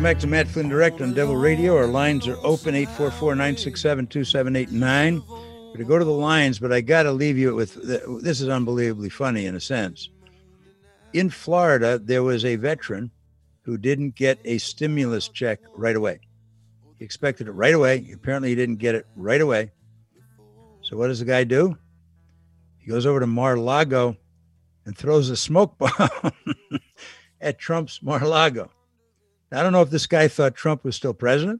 back to Matt Flynn Direct on Devil Radio. Our lines are open, 844-967-2789. We're going to go to the lines, but I got to leave you with, this is unbelievably funny in a sense. In Florida, there was a veteran who didn't get a stimulus check right away. He expected it right away. Apparently, he didn't get it right away. So what does the guy do? He goes over to Mar-a-Lago and throws a smoke bomb at Trump's Mar-a-Lago. I don't know if this guy thought Trump was still president.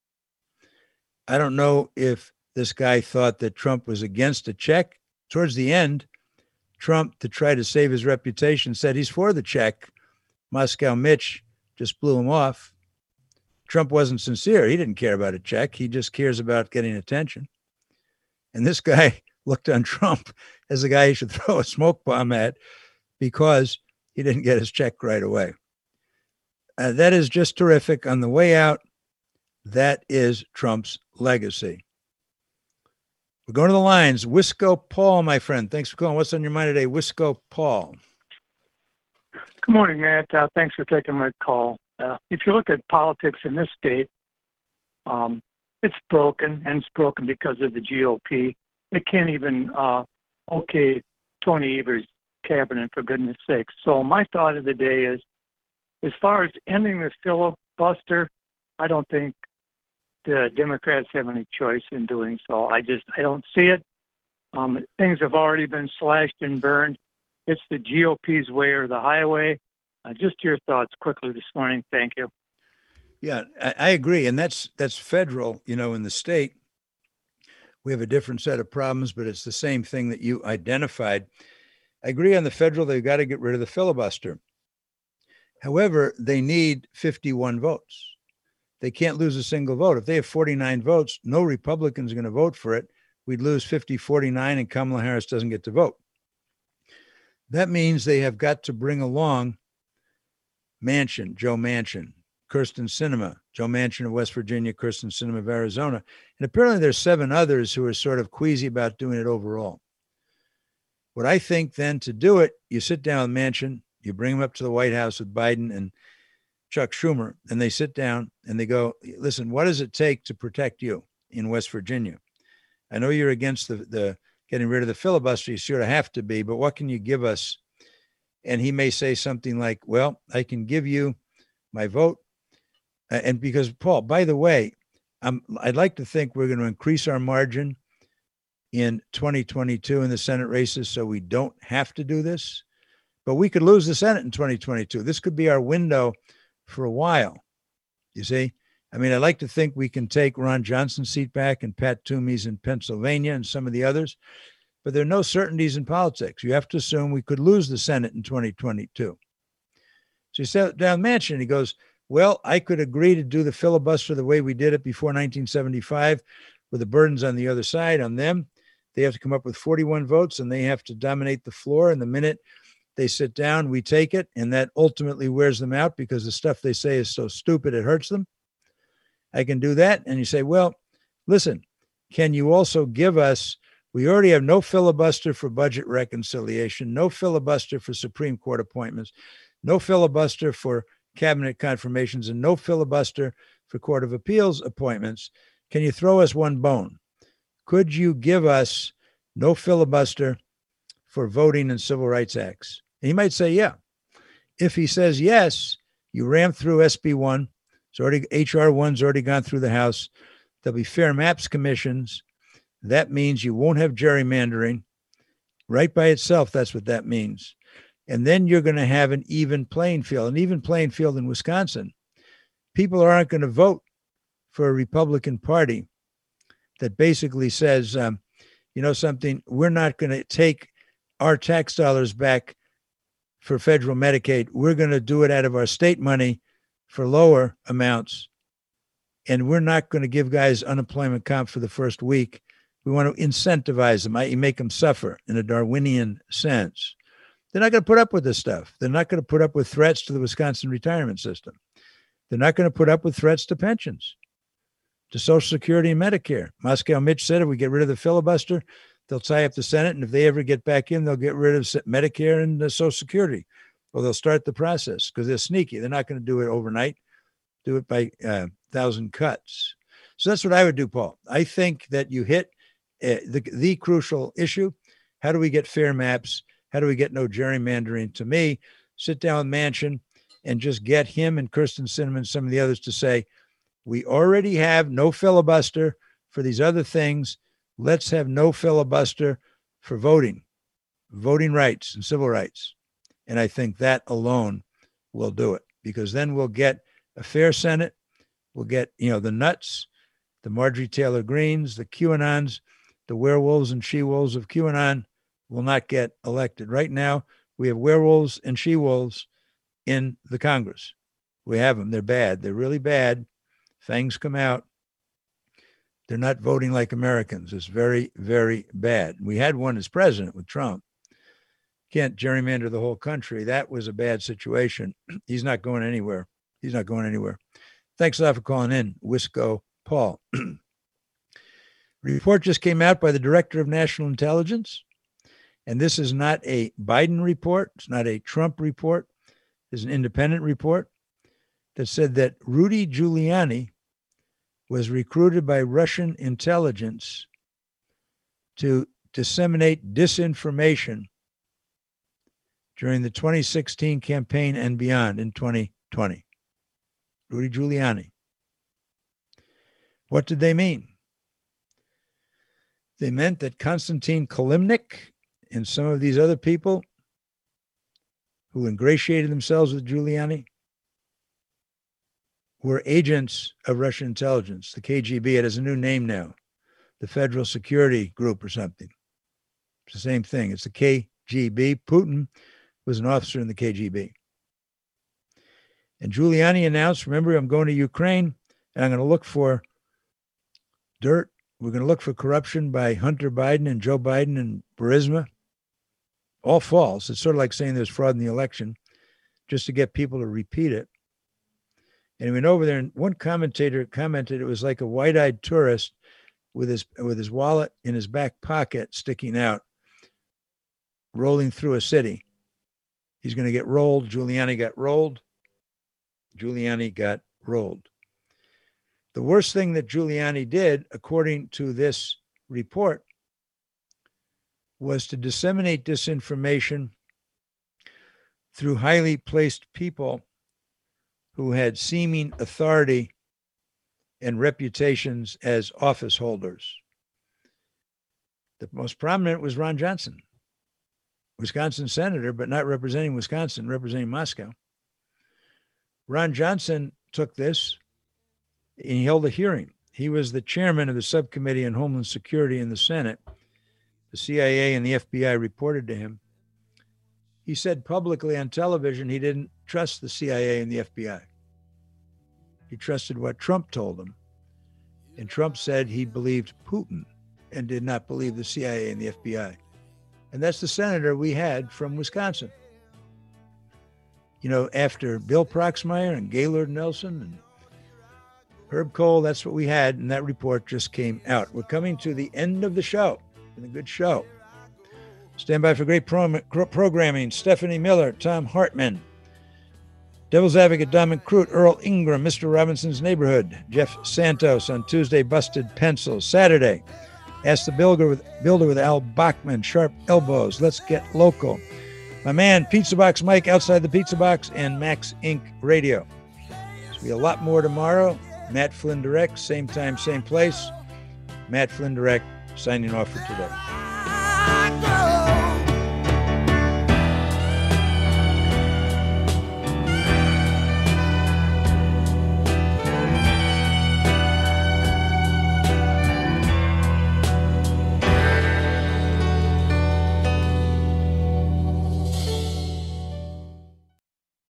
I don't know if this guy thought that Trump was against a check. Towards the end, Trump, to try to save his reputation, said he's for the check. Moscow Mitch just blew him off. Trump wasn't sincere. He didn't care about a check. He just cares about getting attention. And this guy looked on Trump as the guy he should throw a smoke bomb at because he didn't get his check right away. That is just terrific. On the way out, that is Trump's legacy. We're going to the lines. Wisco Paul, my friend. Thanks for calling. What's on your mind today? Wisco Paul. Good morning, Matt. Thanks for taking my call. If you look at politics in this state, it's broken, and it's broken because of the GOP. They can't even okay Tony Evers' cabinet, for goodness sake. So my thought of the day is, as far as ending the filibuster, I don't think the Democrats have any choice in doing so. I don't see it. Things have already been slashed and burned. It's the GOP's way or the highway. Just your thoughts quickly this morning. Thank you. Yeah, I agree. And that's federal, in the state. We have a different set of problems, but it's the same thing that you identified. I agree on the federal, they've got to get rid of the filibuster. However, they need 51 votes. They can't lose a single vote. If they have 49 votes, no Republican's going to vote for it. We'd lose 50-49 and Kamala Harris doesn't get to vote. That means they have got to bring along Manchin, Joe Manchin, Kyrsten Sinema, Joe Manchin of West Virginia, Kyrsten Sinema of Arizona. And apparently there's 7 others who are sort of queasy about doing it overall. What I think then to do it, you sit down with Manchin, you bring him up to the White House with Biden and Chuck Schumer, and they sit down and they go, listen, what does it take to protect you in West Virginia? I know you're against the getting rid of the filibuster. You sort of have to be, but what can you give us? And he may say something like, well, I can give you my vote. And because, Paul, by the way, I'd like to think we're going to increase our margin in 2022 in the Senate races so we don't have to do this. But we could lose the Senate in 2022. This could be our window for a while. You see? I mean, I'd like to think we can take Ron Johnson's seat back and Pat Toomey's in Pennsylvania and some of the others. But there are no certainties in politics. You have to assume we could lose the Senate in 2022. So he sat down Manchin and he goes, well, I could agree to do the filibuster the way we did it before 1975 with the burdens on the other side on them. They have to come up with 41 votes and they have to dominate the floor. And the minute they sit down, we take it. And that ultimately wears them out because the stuff they say is so stupid, it hurts them. I can do that. And you say, well, listen, can you also give us, we already have no filibuster for budget reconciliation, no filibuster for Supreme Court appointments, no filibuster for cabinet confirmations, and no filibuster for Court of Appeals appointments. Can you throw us one bone? Could you give us no filibuster for voting and civil rights acts? And he might say, yeah. If he says yes, you ram through SB 1. It's already, HR 1's already gone through the House. There'll be fair maps commissions. That means you won't have gerrymandering. Right by itself, that's what that means. And then you're going to have an even playing field, an even playing field in Wisconsin. People aren't going to vote for a Republican Party that basically says, something, we're not going to take our tax dollars back for federal Medicaid. We're going to do it out of our state money for lower amounts. And we're not going to give guys unemployment comp for the first week. We want to incentivize them, i.e. make them suffer in a Darwinian sense. They're not going to put up with this stuff. They're not going to put up with threats to the Wisconsin retirement system. They're not going to put up with threats to pensions, to Social Security and Medicare. Moscow Mitch said if we get rid of the filibuster, they'll tie up the Senate. And if they ever get back in, they'll get rid of Medicare and Social Security. Or they'll start the process because they're sneaky. They're not going to do it overnight. Do it by 1,000 cuts. So that's what I would do, Paul. I think that you hit the crucial issue. How do we get fair maps? How do we get no gerrymandering? To me, sit down with Manchin and just get him and Kirsten Sinema, some of the others to say, we already have no filibuster for these other things. Let's have no filibuster for voting rights and civil rights. And I think that alone will do it, because then we'll get a fair Senate. We'll get, the nuts, the Marjorie Taylor Greens, the QAnons, the werewolves and she-wolves of QAnon will not get elected. Right now, we have werewolves and she-wolves in the Congress. We have them. They're bad. They're really bad. Fangs come out. They're not voting like Americans. It's very, very bad. We had one as president with Trump. Can't gerrymander the whole country. That was a bad situation. He's not going anywhere. Thanks a lot for calling in, Wisco Paul. Report just came out by the Director of National Intelligence, and this is not a Biden report. It's not a Trump report. It's an independent report that said that Rudy Giuliani was recruited by Russian intelligence to disseminate disinformation during the 2016 campaign and beyond in 2020. Rudy Giuliani. What did they mean? They meant that Konstantin Kilimnik and some of these other people who ingratiated themselves with Giuliani were agents of Russian intelligence, the KGB. It has a new name now, the Federal Security Group or something. It's the same thing. It's the KGB. Putin was an officer in the KGB. And Giuliani announced, remember, I'm going to Ukraine and I'm going to look for dirt. We're going to look for corruption by Hunter Biden and Joe Biden and Burisma. All false. It's sort of like saying there's fraud in the election just to get people to repeat it. And he went over there, and one commentator commented it was like a white-eyed tourist with his wallet in his back pocket sticking out, rolling through a city. He's going to get rolled. Giuliani got rolled. Giuliani got rolled. The worst thing that Giuliani did, according to this report, was to disseminate disinformation through highly placed people who had seeming authority and reputations as office holders. The most prominent was Ron Johnson, Wisconsin senator, but not representing Wisconsin, representing Moscow. Ron Johnson took this and he held a hearing. He was the chairman of the subcommittee on Homeland Security in the Senate. The CIA and the FBI reported to him. He said publicly on television he didn't trust the CIA and the FBI. He trusted what Trump told him. And Trump said he believed Putin and did not believe the CIA and the FBI. And that's the senator we had from Wisconsin. After Bill Proxmire and Gaylord Nelson and Herb Kohl, that's what we had, and that report just came out. We're coming to the end of the show. Been a good show. Stand by for great programming. Stephanie Miller, Tom Hartman, Devil's Advocate, Dominic Crute, Earl Ingram, Mr. Robinson's Neighborhood, Jeff Santos on Tuesday, Busted Pencils. Saturday, Ask the Builder with Al Bachman, Sharp Elbows, Let's Get Local. My man, Pizza Box Mike, Outside the Pizza Box, and Max Inc. Radio. There'll be a lot more tomorrow. Matt Flynn Direct, same time, same place. Matt Flynn Direct, signing off for today.